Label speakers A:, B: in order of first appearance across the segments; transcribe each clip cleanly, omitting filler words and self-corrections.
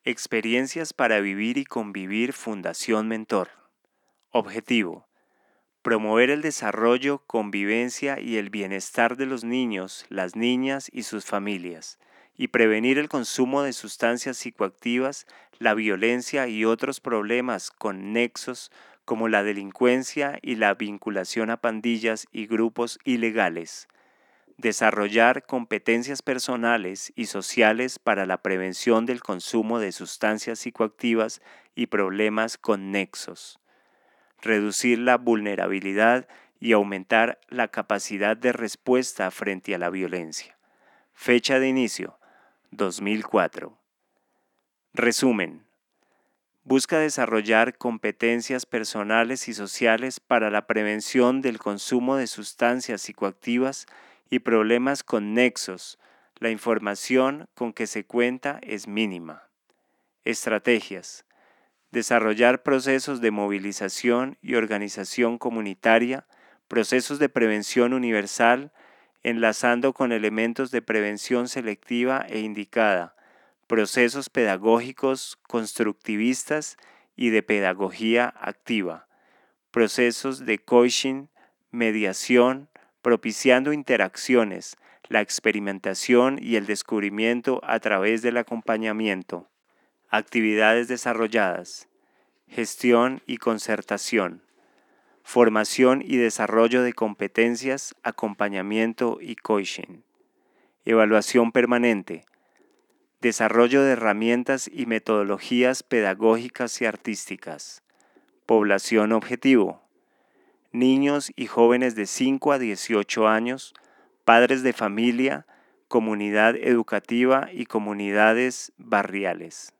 A: Experiencias para vivir y convivir Fundación Mentor. Objetivo: promover el desarrollo, convivencia y el bienestar de los niños, las niñas y sus familias, y prevenir el consumo de sustancias psicoactivas, la violencia y otros problemas conexos como la delincuencia y la vinculación a pandillas y grupos ilegales. Desarrollar competencias personales y sociales para la prevención del consumo de sustancias psicoactivas y problemas conexos. Reducir la vulnerabilidad y aumentar la capacidad de respuesta frente a la violencia. Fecha de inicio: 2004. Resumen: busca desarrollar competencias personales y sociales para la prevención del consumo de sustancias psicoactivas y problemas conexos. La información con que se cuenta es mínima. Estrategias: desarrollar procesos de movilización y organización comunitaria, procesos de prevención universal, enlazando con elementos de prevención selectiva e indicada, procesos pedagógicos constructivistas y de pedagogía activa, procesos de coaching, mediación, propiciando interacciones, la experimentación y el descubrimiento a través del acompañamiento. Actividades desarrolladas: gestión y concertación, formación y desarrollo de competencias, acompañamiento y coaching, evaluación permanente, desarrollo de herramientas y metodologías pedagógicas y artísticas, población objetivo, niños y jóvenes de 5 a 18 años, padres de familia, comunidad educativa y comunidades barriales.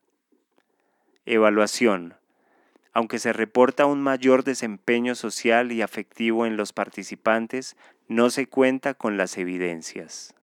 A: Evaluación: aunque se reporta un mayor desempeño social y afectivo en los participantes, no se cuenta con las evidencias.